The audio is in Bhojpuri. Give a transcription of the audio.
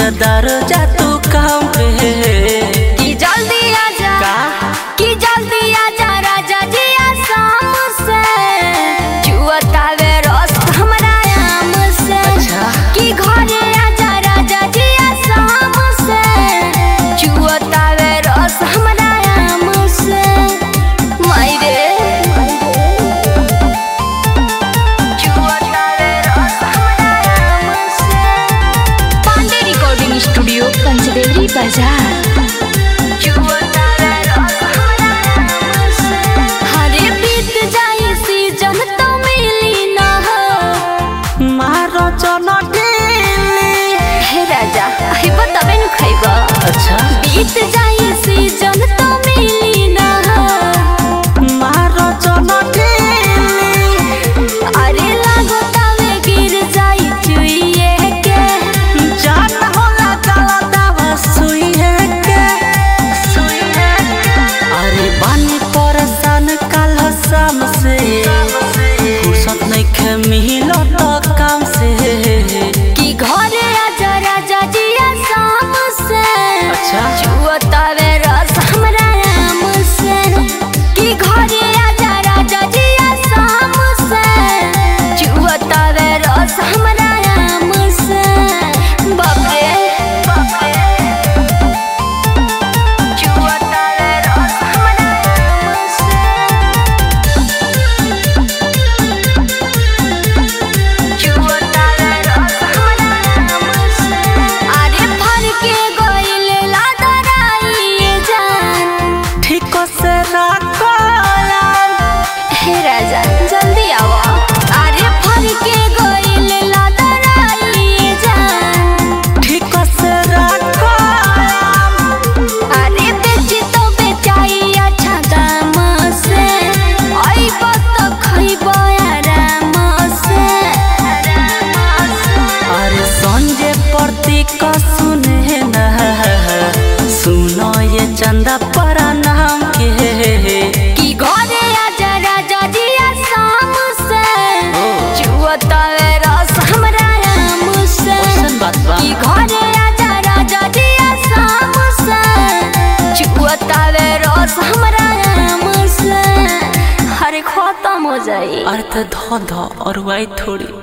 ठेकेदार जा तू काम पे कि जल्दी आजा का कि जल्दी आजा राजा जी आसाम से जुआतावे रस हमरा आम से कि घरे आजा राजा जी आसाम से जुआतावे रस हमरा आम से मायरे जुआतावे रस हमरा आम से पांडे रिकॉर्डिंग स्टूडियो पंचदेवरी बाजार अच्छा बीत जाई सीजन तो मिली ना मारो चलो अरे लागो तावे गिर जाई चुइए के जान होला काला दावा सुइए के अरे बानी परेशान काल शाम से फुर्सत नहीं खे मिलो तो काम से कि घरे आजा राजा जी आसाम से जुआतावे रस हमरा आम से कि घरे आजा राजा जी आसाम से जुआतावे रस हमरा आम से बाप रे जुआतावे रस हमरा आम से जुआतावे रस हमरा आम से अरे भर के गइले ठीक से रखो हे राजा जल्दी आओ अरे भर के गइले लदराई जान ठीक से रखो अरे बेची तो बेचाई अच्छा दाम से आई बात खइबो आराम से अरे संजय प्रतीक सुने ना सुनो ये चंदा परा नाम के कि घरे आजा राजा जी आसाम से जुआतावे रस हमरा आम से बात बा कि घरे आजा राजा जी आसाम से जुआतावे रस हमरा आम से हरे खत्म हो जाई अर्थ धो धो और वाई थोड़ी